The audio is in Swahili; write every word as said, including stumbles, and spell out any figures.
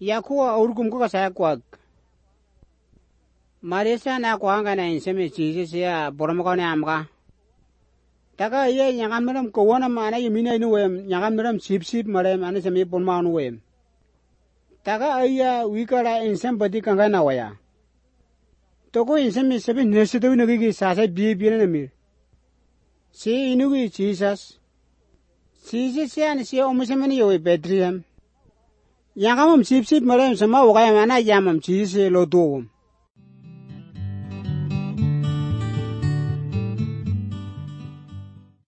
Yakuwa urkum ko kasaya kwag. Marisa na kwanga na insemi Jesus ya boromko ne amga. Taka ye nyangamiram ko wana mana yimina inu wem nyangamiram sip sip marem ane semi ponma anu wem. Taka aya wikara insem badi kanga na waya. Toko insemi sebi nesitu inu ki sasa bi bi na mir. Si inu ki Jesus. Jesus ya ni si omusemeni yo Bethlehem. Yangamam sip sip marem sama wakaya mana yamam Jesus lo doom.